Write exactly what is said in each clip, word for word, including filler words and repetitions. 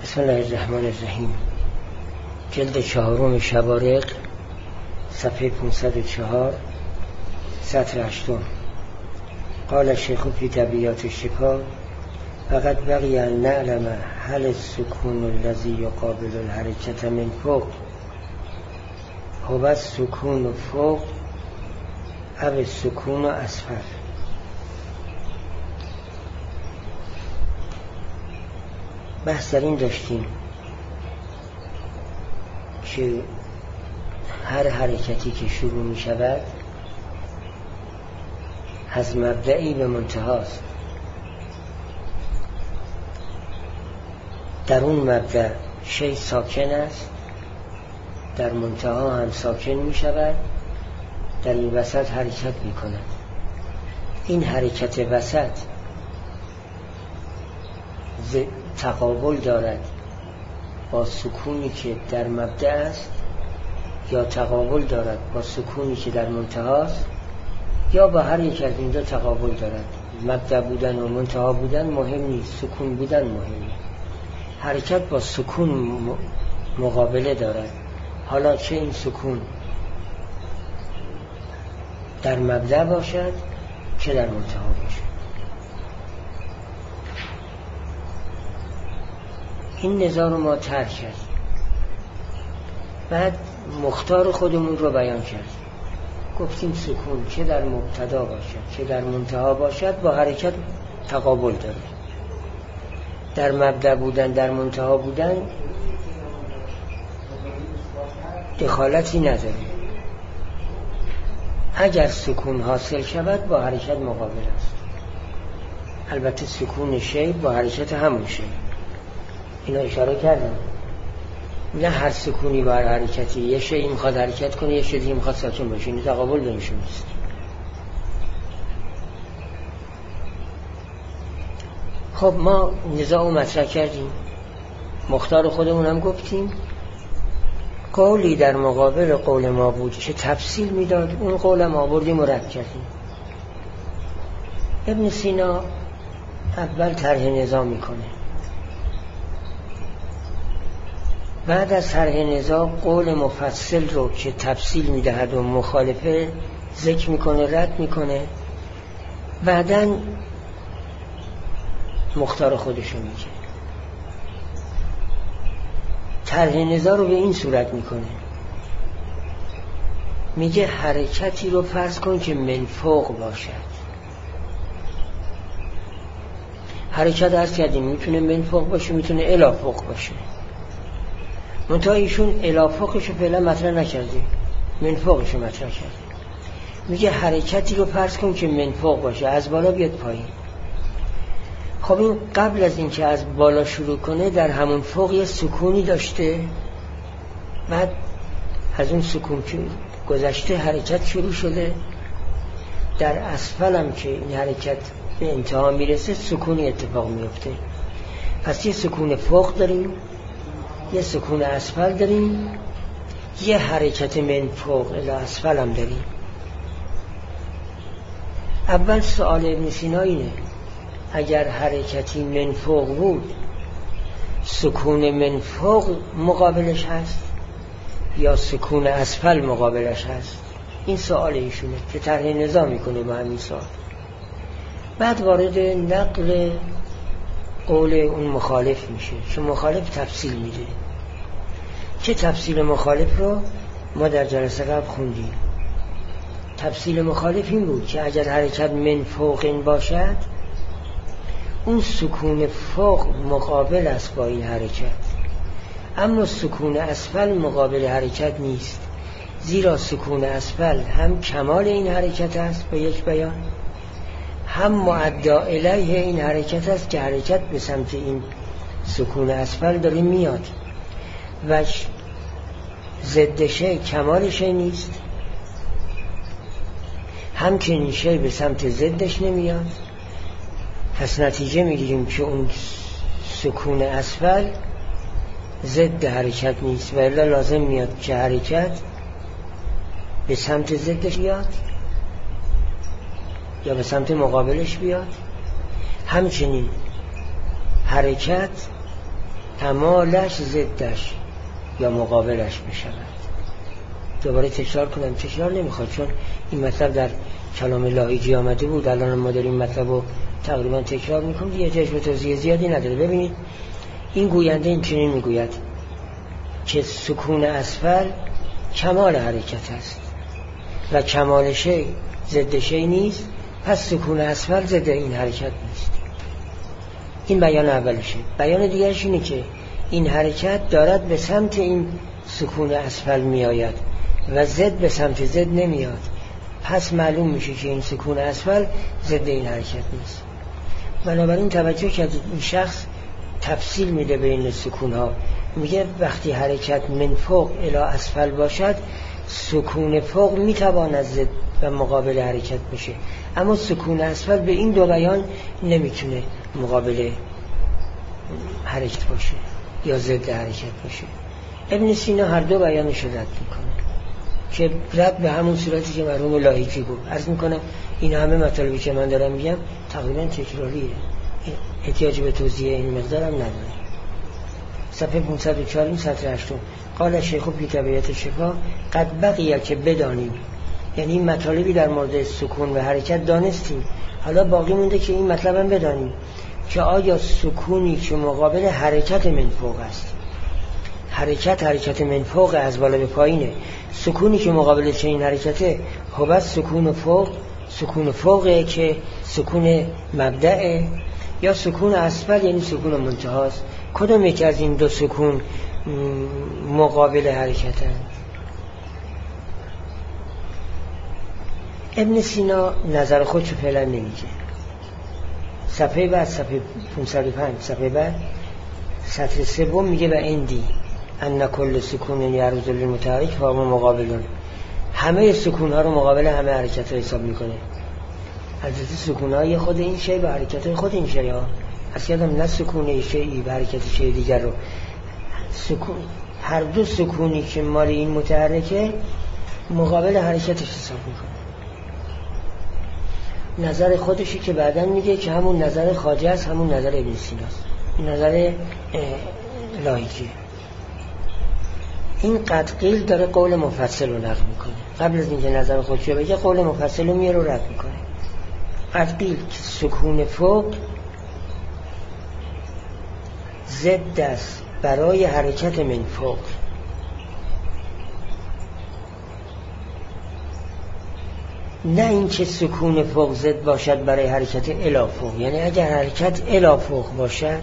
بسم الله الرحمن الرحیم. جلد چهارم شبارق، صفحه پانصد و چهار، سطر هشتم. قال الشیخ فی تبیات الشفا: فقط بقی ان نعلم هل السکون الذی یقابل الحرکت من فوق هو السکون فوق او السکون اسفل. بحث در این داشتیم که هر حرکتی که شروع می شود از مبدئی به منتهاست. در اون مبدأ شیء ساکن است، در منتها هم ساکن می شود، در این وسط حرکت می کند. این حرکت وسط تقابل دارد با سکونی که در مبدأ است، یا تقابل دارد با سکونی که در منتهاست، یا با هر یک از این دو تقابل دارد. مبدأ بودن و منتها بودن مهم نیست، سکون بودن مهمه. حرکت با سکون مقابله دارد، حالا چه این سکون در مبدأ باشد چه در منتها باشد. این نظام رو ما ترک کردیم، بعد مختار خودمون رو بیان کردیم. گفتیم سکون چه در مبتدا باشد چه در منتها باشد با حرکت تقابل داره. در مبدأ بودن در منتها بودن دخالتی نداره. اگر سکون حاصل شود با حرکت مقابل است. البته سکون شیء با حرکت همون شیء، اینا اشاره کردم. نه هر سکونی با هر حرکتی، یه شیء میخواد حرکت کنه یه شیء دیگه میخواد ساکن باشه، این تقابل بینشون نیست. خب ما نزاع رو مطرح کردیم، مختار خودمون هم گفتیم. قولی در مقابل قول ما بود که تفصیل میداد، اون قول ما آوردیم و رد کردیم. ابن سینا اول طرح نزاع میکنه، بعد از طرح نزاع قول مفصل رو که تفصیل میدهد و مخالفه ذکر میکنه، رد میکنه، بعداً مختار خودشو میگه. طرح نزاع رو به این صورت میکنه، میگه حرکتی رو فرض کن که من فوق باشد. حرکت عرض کردیم میتونه من فوق باشه، میتونه الی فوق باشه. منتها ایشون الی فوقشو فعلا مطرح نکرده، من فوقشو مطرح کرده. میگه حرکتی رو فرض کن که من فوق باشه، از بالا بیاد پایین. خب این قبل از این که از بالا شروع کنه در همون فوق یه سکونی داشته، بعد از اون سکون که گذشته حرکت شروع شده. در اسفل هم که این حرکت به انتها میرسه سکونی اتفاق میفته. پس یه سکون فوق داریم، یه سکون اسفل داریم، یه حرکت من فوق الی اسفل هم داریم. اول سوال ابن سینا اینه: اگر حرکتی من فوق بود سکون من فوق مقابلش هست یا سکون اسفل مقابلش هست؟ این سوال ایشونه که طرح نزاع میکنه با همین سوال. بعد وارد نقل قول اون مخالف میشه که مخالف تفصیل میده. چه تفصیل مخالف رو ما در جلسه قبل خوندیم. تفصیل مخالف این بود که اگر حرکت من فوق این باشد اون سکون فوق مقابل است با این حرکت، اما سکون اسفل مقابل حرکت نیست، زیرا سکون اسفل هم کمال این حرکت است به یک بیان، هم معدا الیه این حرکت است که حرکت به سمت این سکون اسفل داره میاد و ضد شیء کمال شیء نیست، هم که این شیء به سمت ضدش نمیاد. پس نتیجه میگیریم که اون سکون اسفل ضد حرکت نیست و الا لازم میاد که حرکت به سمت ضدش بیاد یا به سمت مقابلش بیاد. همچنین حرکت کمالش ضدش یا مقابلش بشود. دوباره تکرار کنم، تکرار نمیخواد چون این مطلب در کلام لاهیجی آمده بود، الان ما داریم مطلب رو تقریبا تکرار میکنم، دیگه احتیاج به توضیح زیادی نداره. ببینید این گوینده این چنین میگوید که سکون اسفل کمال حرکت است و کمال شی ضد شی نیست، پس سکون اسفل ضد این حرکت نیست. این بیان اولشه. بیان دیگرش اینه که این حرکت دارد به سمت این سکون اسفل می آید و ضد به سمت ضد نمیاد، پس معلوم میشه که این سکون اسفل ضد این حرکت نیست. بنابراین توجه کرد این شخص تفصیل میده بین سکون ها، میگه وقتی حرکت من فوق الی اسفل باشد سکون فوق میتواند ضد و مقابل حرکت بشه، اما سکون اسفل به این دو بیان نمیتونه مقابل حرکت باشه یا ضد حرکت باشه. ابن سینا هر دو بیانش رد میکنه که رد به همون صورتی که مرحوم لاهیجی گفت. عرض میکنم این همه مطالبی که من دارم میگم تقریبا تکراریه، احتیاج به توضیح این مقدارم نداره. صفحه پانصد و چهار سطر هشتم قال شیخ فی طبیعت شفا قد بقیه که بدانیم، یعنی این مطالبی در مورد سکون و حرکت دانستیم، حالا باقی مونده که این مطلب هم بدانیم که آیا سکونی که مقابل حرکت منفوق است، حرکت حرکت منفوق از بالا به پایینه، سکونی که مقابل چنین حرکته هو سکون فوق، سکون فوقه که سکون مبدأه، یا سکون اسفل یعنی سکون منتهاست. کدوم یکی از این دو سکون مقابل حرکت هست؟ ابن سینا نظر خودشو فعلا نمیگه. صفحه بعد صفحه پانصد و پنج صفحه بعد سطر سوم میگه و اندی ان کل سکون یعرض للمتحرک و هم مقابلون، همه سکون ها رو مقابل همه حرکت ها حساب میکنه. البته سکون های خود این شی و حرکت های خود این شی ها اصلا نه سکون شیعی و حرکت شی دیگر رو، سکون هر دو سکونی که مال این متحرکه مقابل حرکتش حساب میکنه. نظر خودشی که بعداً میگه که همون نظر خواجه است، همون نظر ابن سیناست، نظر لاهیجی. این قد قیل داره قول مفصل رو نقل میکنه، قبل از اینکه نظر خودش رو بگه قول مفصل رو میاره و رد میکنه. قد قیل که سکون فوق ضد است برای حرکت من فوق، نه این که سکون فوق ضد باشد برای حرکت الی فوق. یعنی اگر حرکت الی فوق باشد،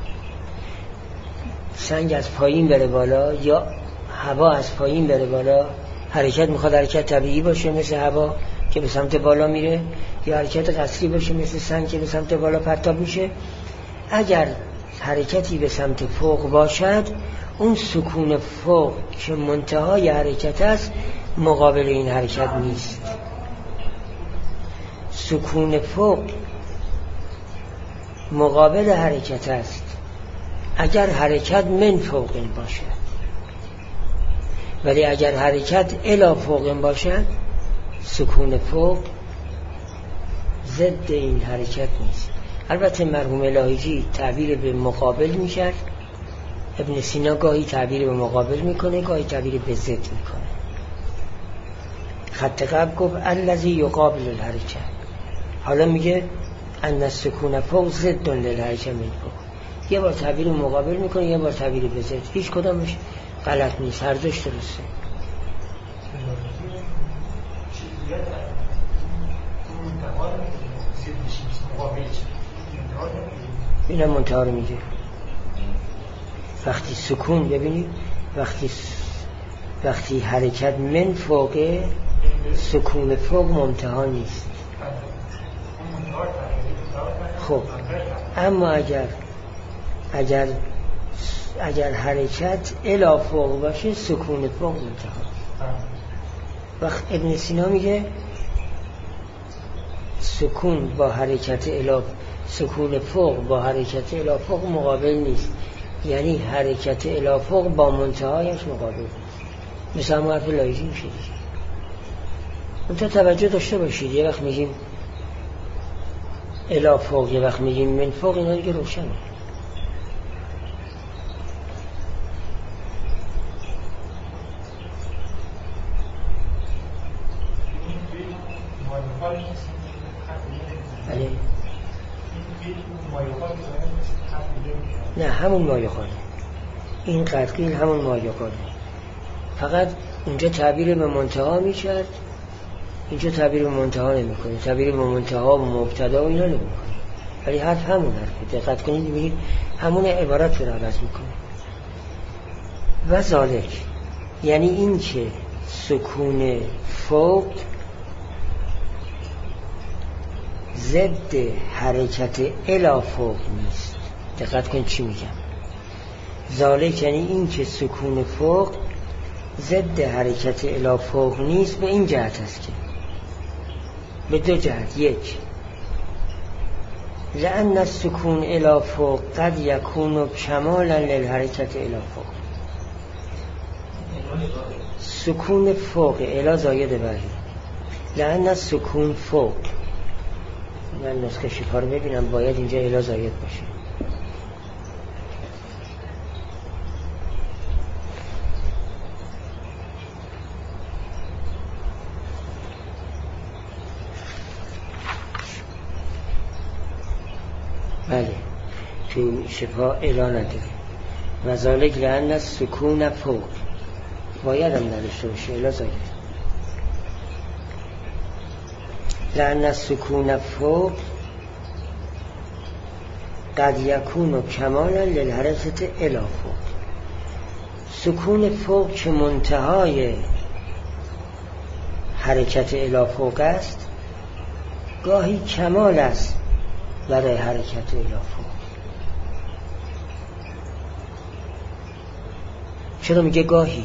سنگ از پایین بره بالا یا هوا از پایین بره بالا، حرکت میخواد حرکت طبیعی باشه مثل هوا که به سمت بالا میره، یا حرکت قصری باشه مثل سنگ که به سمت بالا پرتاب میشه. اگر حرکتی به سمت فوق باشد، اون سکون فوق که منتهای حرکت است مقابل این حرکت نیست. سکون فوق مقابل حرکت است اگر حرکت من فوق باشد، ولی اگر حرکت الی فوق باشد سکون فوق ضد این حرکت نیست. البته مرحوم لاهیجی تعبیر به مقابل میکرد، ابن سینا گاهی تعبیر به مقابل میکنه، گاهی تعبیر به ضد میکنه. خط قبل گفت الذی یقابل الحرکت، حالا میگه ان السکون فوق ضد للحرکت من فوق. یه بار تعبیر مقابل میکنه، یه بار تعبیر به ضد. هیچ کدامش غلط نیست، هر دوش درسته. اینم منتها رو میگه. وقتی سکون ببینید، وقتی وقتی حرکت من فوقه، سکون فوق منتها نیست. خب اما اگر اگر اگر حرکت الی فوق باشه سکون فوق منتها. وقت ابن سینا میگه سکون با حرکت الی سکون فوق با حرکت الی فوق مقابل نیست، یعنی حرکت الی فوق با منتهایش مقابل نیست. مثل همون حرف لاهیجی میشه دیگه. منتها توجه داشته باشید، یه وقت میگیم الی فوق، یه وقت میگیم من فوق، اینا دیگه روشنه. نه همون مایقانه، این قدقیل همون مایقانه، فقط اونجا تعبیر به منتها میکرد، اینجا تعبیر به منتها نمیکنه، تعبیر به منتها و مبتدا و اینا نمیکنه، ولی حرف همون حرفه. دقت کنید میبینید همون عبارت رو عوض میکنه. و ذالک یعنی این که سکون فوق ضد حرکت الی فوق نیست. دقت کن چی میگم. ذالک یعنی این که سکون فوق ضد حرکت الی فوق نیست، به این جهت است که به دو جهت. یک، لأن السکون الی فوق قد یکون کمالا للحرکت الی فوق. سکون فوق الی زاید بری، لأن السکون فوق، من نسخه شفا رو ببینم، باید اینجا الی زاید باشه. بله تو شفا الی نداره. و ذالک لأن السکون فوق باید هم نداشته باشه الی زاید. لأن السکون فوق قد یکون کمالا للحرکت الی فوق. سکون فوق که منتهای حرکت الی فوق است، گاهی کمال است برای حرکت الی فوق. چرا میگه گاهی؟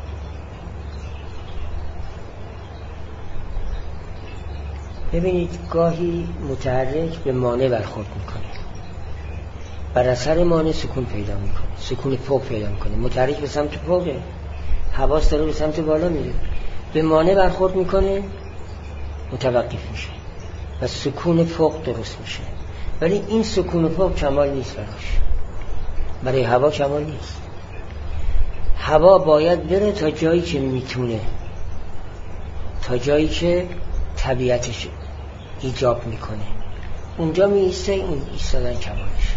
ببینید گاهی متحرک به مانع برخورد میکنه، بر اثر مانع سکون پیدا میکنه، سکون فوق پیدا میکنه. متحرک به سمت فوقه، حواس داره به سمت بالا میره، به مانع برخورد میکنه، متوقف میشه و سکون فوق درست میشه. ولی این سکون فوق کمال نیست براش، برای هوا کمال نیست. هوا باید بره تا جایی که میتونه، تا جایی که طبیعتش ایجاب میکنه، اونجا میایسته، اون ایستادن کمالش.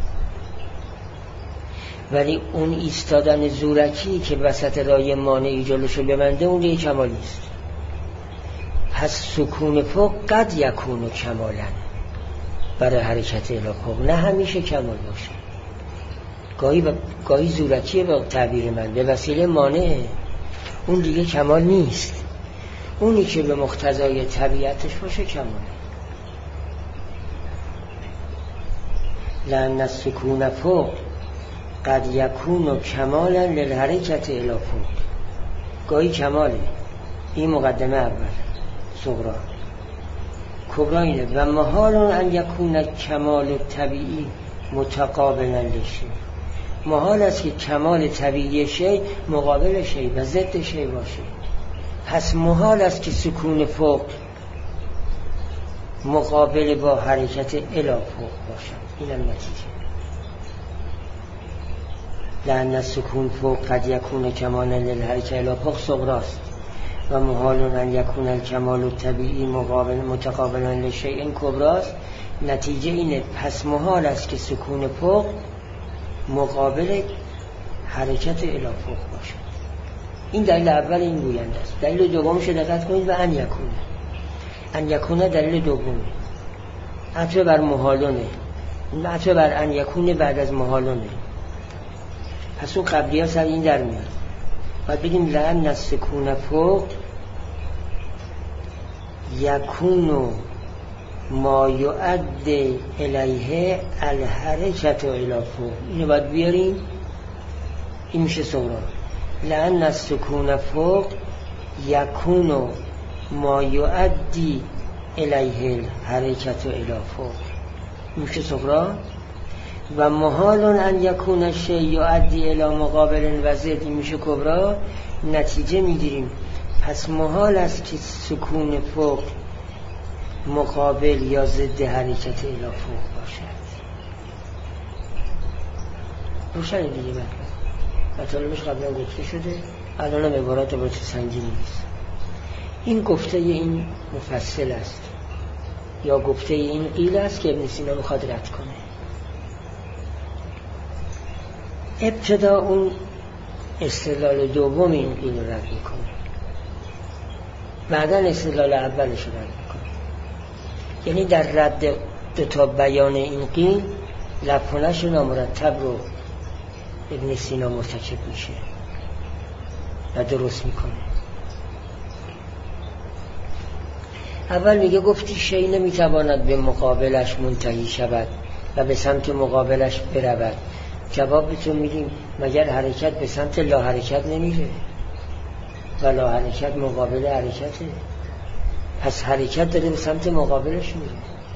ولی اون ایستادن زورکی که وسط راه مانعی جلوشو ببنده، اون دیگه کمال نیست. پس سکون فوق قد یکون کمالا برای حرکت الی فوق، نه همیشه کمال باشه. گاهی و گاهی زورکیه به تعبیر من، به وسیله مانع، اون دیگه کمال نیست. اونی که به مقتضای طبیعتش باشه کماله. لأن السکون فوق قد یکون کمالا للحرکت الی فوق. گاهی کماله. این مقدمه اول صغرا. کبرا اینه و محال ان یکون کمال طبیعی متقابلا لشیء. محال است که کمال طبیعی شی مقابل شی و ضد شی باشه. پس محال است که سکون فوق مقابل با حرکت الی فوق باشد. اینم نتیجه. لأن السکون فوق قد یکون کمالا للحرکت الی فوق صغراست و محال ان یکون الکمال الطبیعی مقابل متقابلا لشیء کبراست. نتیجه اینه پس محال است که سکون فوق مقابل حرکت الی فوق باشد. این دلیل اول این گوینده است. دلیل دومش دقت کنید و ان یکونه. ان یکونه دلیل دومه. عطف بر محالونه. عطف بر ان یکونه بعد از محالونه. پس اون قبلی ها سر این در میاد. باید بگیم لأن السکون فوق یکونو ما یعد الیه الحرکت الی فوق. اینو باید بیاریم، این میشه صغرا. لأن السکون فوق یکونو ما یعدی الیه الحرکت الی فوق، میشه صغرا. و محال ان یکون الشیء یعدی الی مقابل و ضد، میشه کبرا. نتیجه میگیریم پس محال است که سکون فوق مقابل یا ضد حرکت الی فوق باشد. روشن دیگه مطلب مطالبش قبلا گفته شده، الان هم عبارات با چه سنگینی نیست. این گفته این مفصل است یا گفته این قیل است که ابن سینا میخواد رد کنه. ابتدا اون استدلال دوم این قیل رد میکنه، بعدا استدلال اولش رو رد میکنه. یعنی در رد دو تا بیان این قیل لفظش نامرتب رو ابن سینا مرتکب میشه و درست میکنه. اول میگه گفتی شی نمیتواند به مقابلش منتهی شود و به سمت مقابلش برود. جواب بهتون میدیم مگر حرکت به سمت لا حرکت نمیره و لا حرکت مقابل حرکته، پس حرکت داره به سمت مقابلش میره.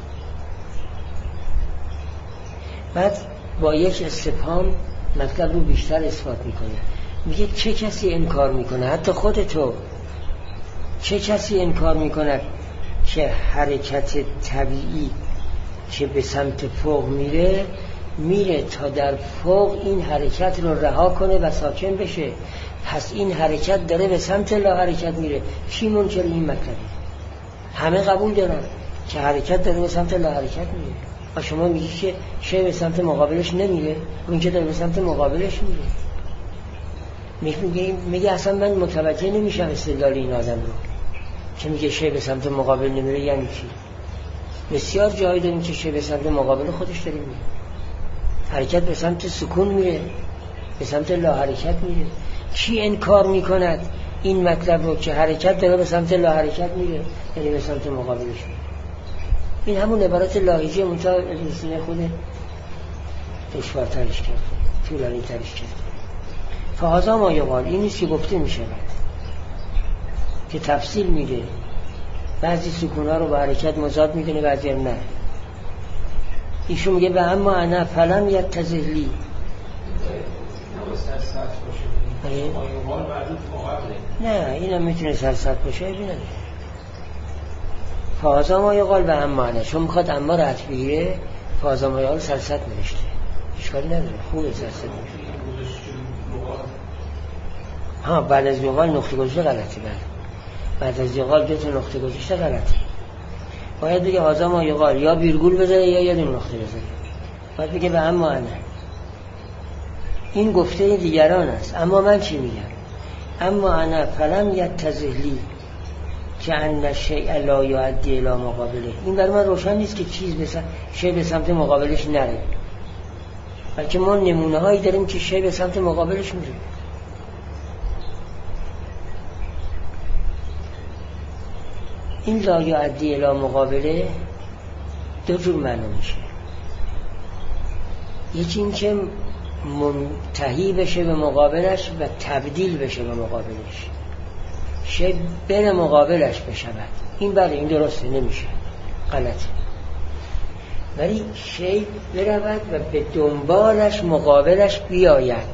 بعد با یک استفهام مطلب رو بیشتر اثبات میکنه. میگه چه کسی انکار میکنه، حتی خودتو، چه کسی انکار میکنه که حرکت طبیعی که به سمت فوق میره میره تا در فوق این حرکت رو رها کنه و ساکن بشه، پس این حرکت داره به سمت لا حرکت میره. کی منکر این مطلبه؟ همه قبول دارن که حرکت داره به سمت لا حرکت میره و شما میگی که شی به سمت مقابلش نمیره، اون که داره به سمت مقابلش میره. میگه میگه اصلا من متوجه نمیشم استدلال این آدم رو که میگه شی به سمت مقابل نمیره یعنی چی؟ بسیار جایی داریم که شی به سمت مقابل خودش داره میره. حرکت به سمت سکون میره، به سمت لا حرکت میره. کی انکار میکند این مطلب رو که حرکت داره به سمت لا حرکت میره یعنی به سمت مقابلش میره؟ این همون عبارت لاهیجه منتها ابن خود دشوارترش کرد، طولانی ترش کرد. فهذا ما یقال، این نیست که گفته میشه که تفصیل میده، بعضی سکونها رو با حرکت مضاد میدونه بعضی هم نه. ایشون میگه به اما انا فلم یتزلی نه این هم میتونه سرسط باشه بینه. فازا ما یقال به اما انا، چون میخواد اما رو حد بگیره فازا ما یقال سرسط نوشته، اشکالی نداره، خوبه سرسط نوشته. ها بعد از یقال نقطه گذاشته غلطی، بله بعد از یقال دو تا نقطه گذاشته غلطی. باید بگه هازا ما یقال یا ویرگول بذاره یا یه دونه نقطه بذاره. باید بگه به اما انا. این گفته دیگران است، اما من چی میگم؟ اما انا فلم یتزلی که ان شیء لا یؤدی الی مقابله. این برای من روشن نیست که چیز به سمت شی به سمت مقابلش نره، بلکه ما نمونه هایی داریم که شی به سمت مقابلش میره. این لا یؤدی الی مقابله دو جور معنی میشه. یکی این که منتهی بشه به مقابلش و تبدیل بشه به مقابلش، شی بره مقابلش بشود. این بله این درسته، نمیشه، غلطه. ولی شی برود و به دنبالش مقابلش بیاید.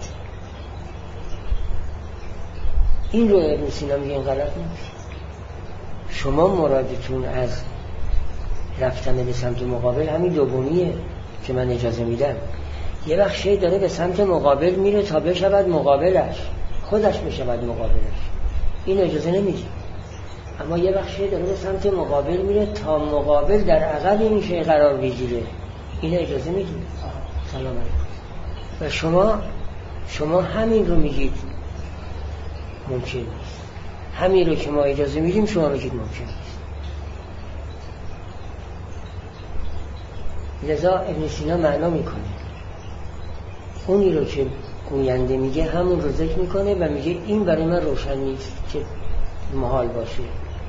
این رو ابن سینا میگه غلط نمیشه. شما مرادتون از رفتن به سمت مقابل همین دومیه که من اجازه میدم. یه وقت شی داره به سمت مقابل میره تا بشود مقابلش، خودش بشود مقابلش، این اجازه نمیدیم. اما یه وقت شی داره به سمت مقابل میره تا مقابل در عقب این شی قرار بگیره، این اجازه میدیم. سلام علیکم. و شما شما همین رو میگید ممکن نیست، همین رو که ما اجازه میدیم شما بگید ممکن نیست. لذا ابن سینا معنا میکنه، اونی رو که گوینده میگه همون رو ذکر میکنه و میگه این برای من روشن نیست که محال باشه.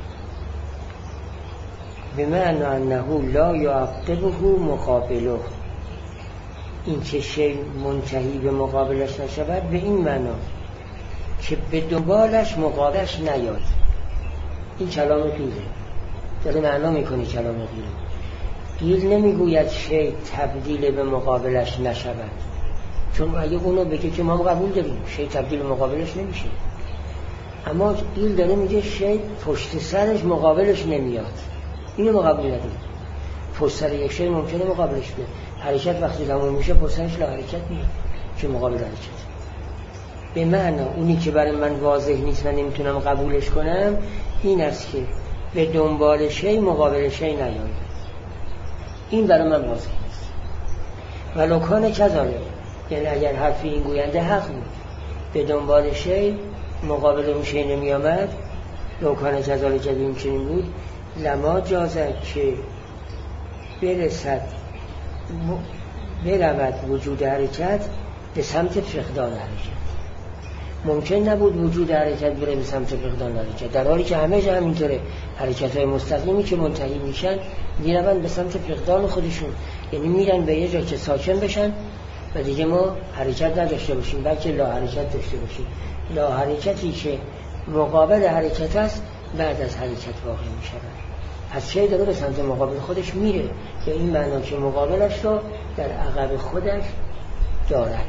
بمعنی انه لا یعقبه مقابله، این که شی منتهی به مقابلش نشود به این معنا که به دنبالش مقابلش نیاد. این کلام قیله داره معنا میکنه. کلام قیله قیل نمیگوید شی تبدیل به مقابلش نشود، چون اگه اونو بگه که ما قبول داریم شی تبدیل به مقابلش نمیشه. اما قیل داره میگه شی پشت سرش مقابلش نمیاد، اینو ما قبول نداریم. پشت سر یک شی ممکنه مقابلش بیاد. حرکت وقتی تموم میشه پشت سرش لا حرکت میاد که مقابل حرکت. به معنی اونی که برای من واضح نیست و نمیتونم قبولش کنم این است که به دنبال شی مقابل شی نیاید. این برای من واضح نیست. ولو کان کذالک، یعنی اگر حرف این گوینده حق بود، به دنبال شی مقابل اون شی نمی آمد، لوکان جزال جدیم چنین بود، لما جازد که برسد برود وجود حرکت به سمت فقدان حرکت. ممکن نبود وجود حرکت بره به سمت فقدان حرکت، در حالی که همه جا همینطوره. حرکت های مستقیمی که منتهی میشن میرون به سمت فقدان خودشون، یعنی میرن به یه جا که ساکن بشن و دیگه ما حرکت نداشته باشیم، بلکه لا حرکت داشته باشیم. لا حرکتی که مقابل حرکت است بعد از حرکت واقع میشود. پس شی داره به سمت مقابل خودش میره، یا این معنا که مقابلش رو در عقب خودش دارد.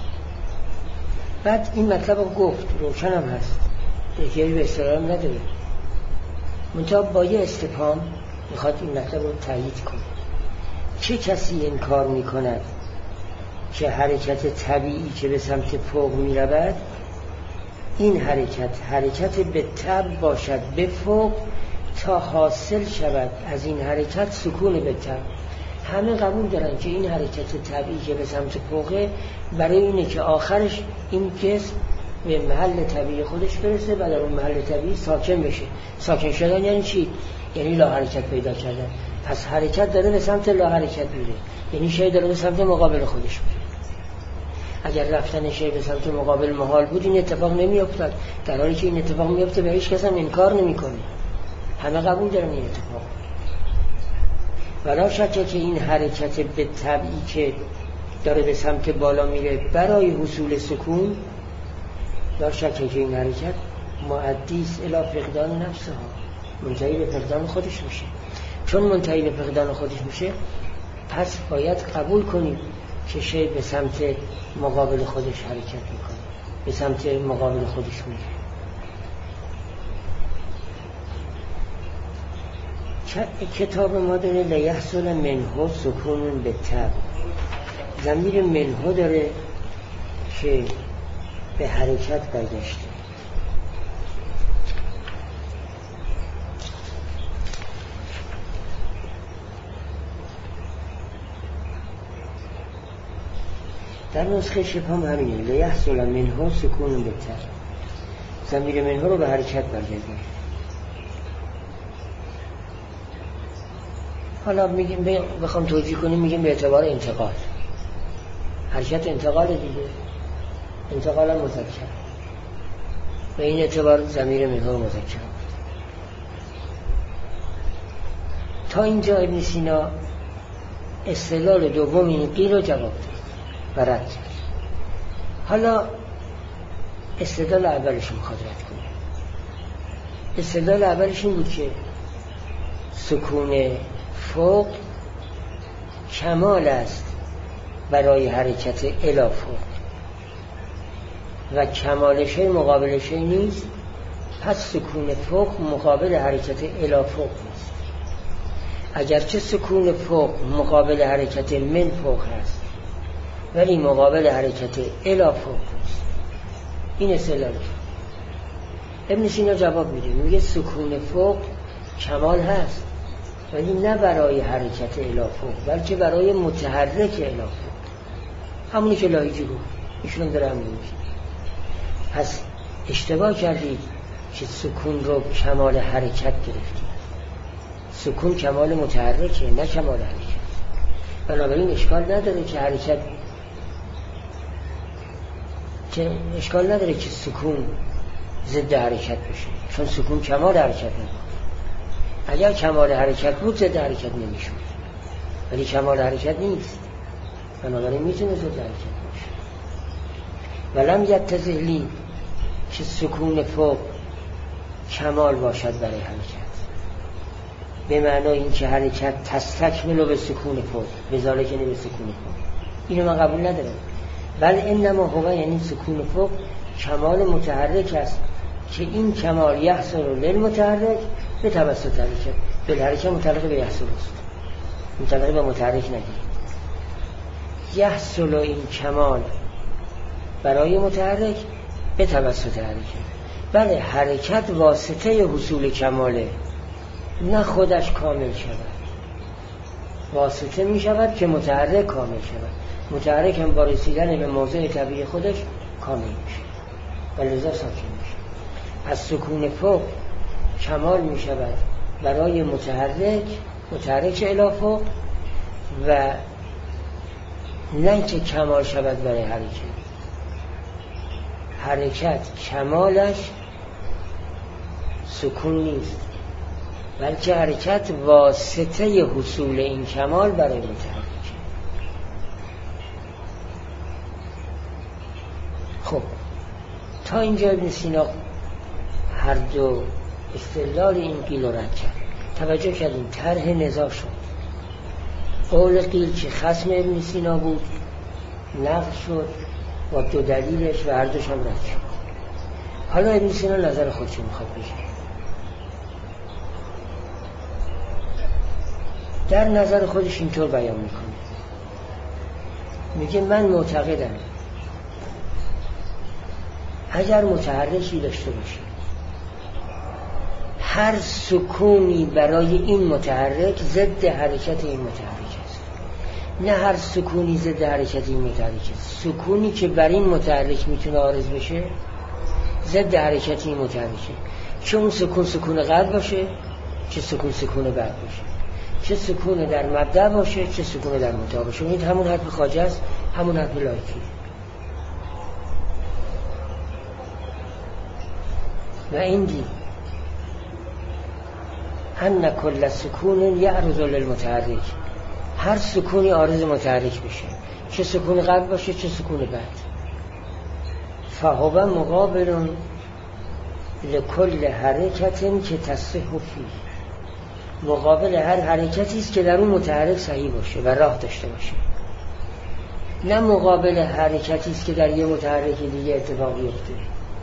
بعد این مطلب رو گفت، روشن هم هست، احتیاجی به اصرار نداره، منتها با یه استفهام میخواد این مطلب رو تایید کنه. چه کسی این کار میکند که حرکت طبیعی که به سمت فوق میرود، این حرکت حرکت به طبع باشد به فوق تا حاصل شود از این حرکت سکون به طبع. همه قبول دارن که این حرکت طبیعی که به سمت فوقه برای اینه که آخرش این جسم به محل طبیعی خودش برسه و در اون محل طبیعی ساکن بشه. ساکن شدن یعنی چی؟ یعنی لا حرکت پیدا کردن. پس حرکت داره به سمت لا حرکت میره، یعنی شی داره به سمت مقابل خودش میره. اگر رفتن شی به سمت مقابل محال بود این اتفاق نمی افتاد، در حالی که این اتفاق می افته و هیچ کس هم انکار نمی کنه، همه قبول دارن این اتفاق. ولا شکه که این حرکت به طبعی که داره به سمت بالا میره برای حصول سکون، لا شکه که این حرکت معدیس الی فقدان نفسها، منتهی به فقدان خودش میشه. چون منتهی به فقدان خودش میشه، پس باید قبول کنیم که شی به سمت مقابل خودش حرکت میکنه، به سمت مقابل خودش میره. کتاب ما داره لیحصل منه سکون به طبع، ضمیر منه داره که به حرکت برگشته. در نسخه شپام همینه، لیحصل منه سکون به طبع، ضمیر منه رو به حرکت برگشته. حالا میگیم بخوام توجیه کنیم میگیم به اعتبار انتقال، حرکت انتقال دیگه، انتقال هم مذکر، به این اعتبار ضمیر منه رو مذکر بود. تا اینجا ابن سینا استدلال دوم این قیل رو جواب داد و رد کرد. حالا استدلال اولش رو میخواد رد کنه. استدلال اولش این بود که سکون فوق کمال است برای حرکت الی فوق و کمالش مقابلش نیست، پس سکون فوق مقابل حرکت الی فوق نیست. اگرچه سکون فوق مقابل حرکت من فوق هست ولی مقابل حرکت الی فوق نیست. این استدلالش. ابن سینا جواب میده، میگه سکون فوق کمال هست ولی نه برای حرکت الی فوق بلکه برای متحرک الی فوق، همونی که لایجی گفت، ایشون داره همونی میگه. پس اشتباه کردید که سکون رو کمال حرکت گرفتید. سکون کمال متحرکه نه کمال حرکت. بنابراین اشکال نداره که حرکت که اشکال نداره که سکون ضد حرکت بشه، چون سکون کمال حرکت نداره. اگر کمال حرکت بود ضد حرکت نمیشود، ولی کمال حرکت نیست، بنابراین میتونه ضد حرکت باشه. ولم یتضح لی که سکون فوق کمال باشد برای حرکت، به معنای این که حرکت تستکمل به سکون فوق، به ذالک یعنی به سکون فوق. اینو من قبول ندارم. بل انما هو یعنی سکون فوق کمال متحرک است که این کمال یحصل للمتحرک به توسط حرکت. به حرکت متعلق به یحصل است، متعلق به متحرک نگیرید. یحصل این کمال برای متحرک به توسط حرکت. بله حرکت واسطه حصول کماله، نه خودش کامل شود. واسطه می شود که متحرک کامل شود. متحرک هم با رسیدن به موضع طبیعی خودش کامل میشه و لذا ساکن میشه. از سکون فوق کمال می شود برای متحرک متحرک الی فوق و نه که کمال شود برای حرکت. حرکت کمالش سکون نیست، بلکه حرکت واسطه حصول این کمال برای متحرک. خب تا اینجا ابن سینا هر دو استدلال این قیل رد کرد. توجه کردیم طرح نزاع شد. قول قیل که خصم ابن سینا بود نقض شد با دو دلیلش و هر دوش هم رد شد. حالا ابن سینا نظر خودشو میخواد بگه. در نظر خودش اینطور بیان میکنه، میگه من معتقدم اگر متحرکی داشته باشه، هر سکونی برای این متحرک ضد حرکت این متحرک است. نه هر سکونی ضد حرکت این متحرک است. سکونی که بر این متحرک میتونه عارض بشه ضد حرکت این متحرکه. چه اون سکون سکون قبل باشه، چه سکون سکون بعد باشه، چه سکون در مبدأ باشه، چه سکون در منتهی باشه. این همون حرف خواجه است، همون حرف لایکی. و این دی ان کل سکون یعرض للمتحرک، هر سکونی عارض متحرک بشه، چه سکون قبل باشه چه سکون بعد. فهو مقابل لکل حرکتی که تصح فیه، مقابل هر حرکتی است که در اون متحرک صحیح باشه و راه داشته باشه. نه مقابل حرکتی است که در یه متحرک دیگه اتفاق بیفته،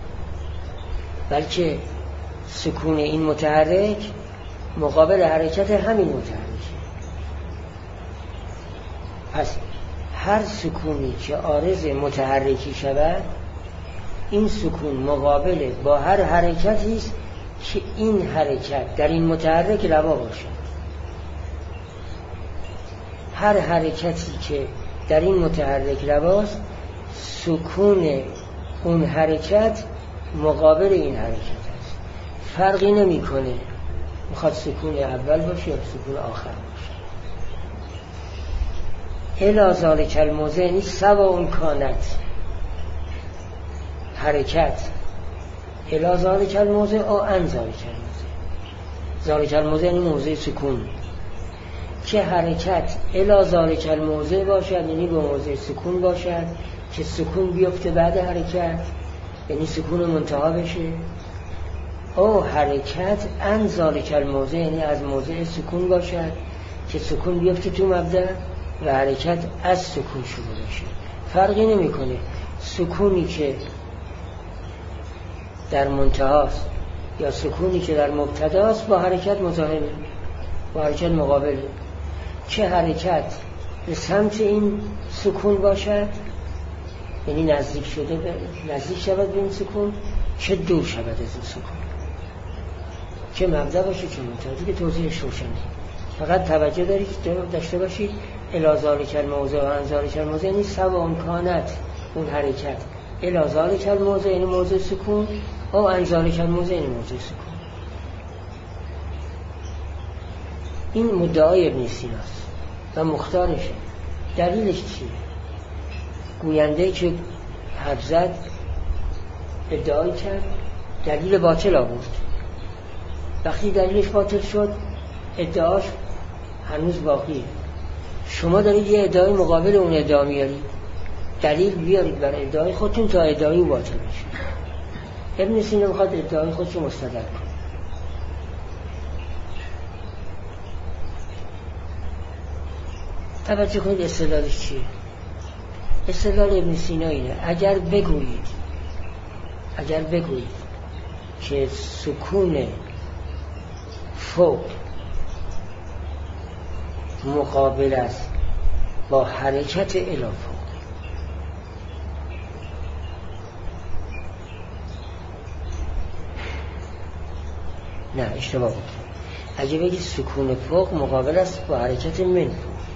بلکه سکون این متحرک مقابل حرکت همین متحرک. پس هر سکونی که عارض متحرکی شود، این سکون مقابل با هر حرکتی است که این حرکت در این متحرک روا باشد. هر حرکتی که در این متحرک رواست، سکون اون حرکت مقابل این حرکت است. فرقی نمی کنه میخواد سکون اول باشه یا سکون آخر باشه. الی ذالک الموضع یعنی سواء کانت حرکت الی ذالک الموضع او عن ذالک الموضع. ذالک الموضع یعنی موضع سکون. که حرکت الی ذالک الموضع باشد یعنی به موضع سکون باشد، که سکون بیفته بعد حرکت یعنی سکون منتها بشه. او حرکت عن ذالک الموضع یعنی از موضع سکون باشد که سکون بیفته تو مبدأ و حرکت از سکون شروع بشه. فرقی نمیکنه سکونی که در منتهاست یا سکونی که در مبتداست با حرکت مزاحمه، با حرکت مقابله. چه حرکت به سمت این سکون باشد یعنی نزدیک شده نزدیک شود به این سکون، چه دور شود از این سکون. چه مبدأ باشه چه منتها، دیگه توضیحش روشنه. فقط توجه دارید داشته باشید الی ذالک الموضع و عن ذالک الموضع یعنی سواء کانت اون حرکت الی ذالک الموضع یعنی موضع سکون او عن ذالک الموضع یعنی موضع سکون. این مدعای ابن سیناست و مختارشه. دلیلش چیه؟ گوینده که حرف زد ادعای کرد، دلیل باطل آورد. وقتی دلیلش باطل شد ادعاش هنوز باقیه. شما دارید یه ادعای مقابل اون ادعا میارید، دلیل بیارید برای ادعای خودتون تا ادعای او باطل بشه. ابن سینا میخواد ادعای خودشو مستدل کنه. توجه کنید استدلالش چیه؟ استدلال ابن سینا اینه اگر بگویید اگر بگویید که سکون فوق مقابل است با حرکت الی فوق، نه اشتباه بود. اگه بگید سکون فوق مقابل است با حرکت من فوق،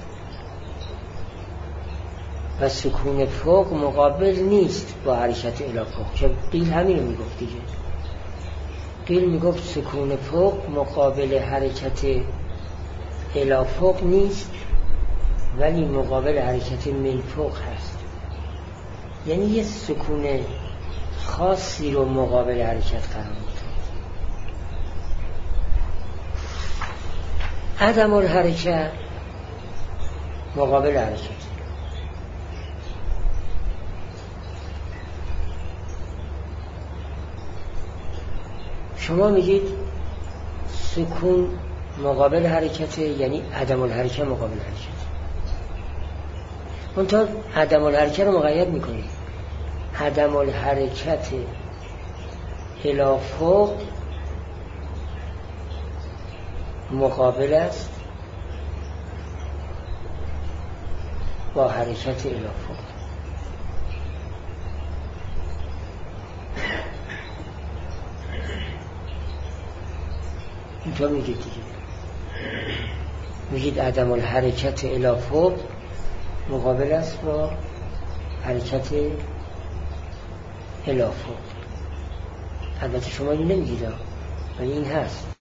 و سکون فوق مقابل نیست با حرکت الی فوق، که قیل همین رو میگفت دیگه. قیل میگفت سکون فوق مقابل حرکت الی فوق نیست، ولی مقابل حرکت من فوق هست. یعنی یه سکون خاصی رو مقابل حرکت قرار میده. عدم الحرکت مقابل حرکت. شما میگید سکون مقابل حرکت، یعنی عدم الحرکت مقابل حرکت. منتها عدم الحرکت رو مقید میکنید. عدم الحرکت الی فوق مقابل است با حرکت الی فوق. اینطور میگید دیگه. میگید عدم الحرکت الی فوق مقابل است با حرکت الی فوق. البته شما این نمیگید، ولی این هست.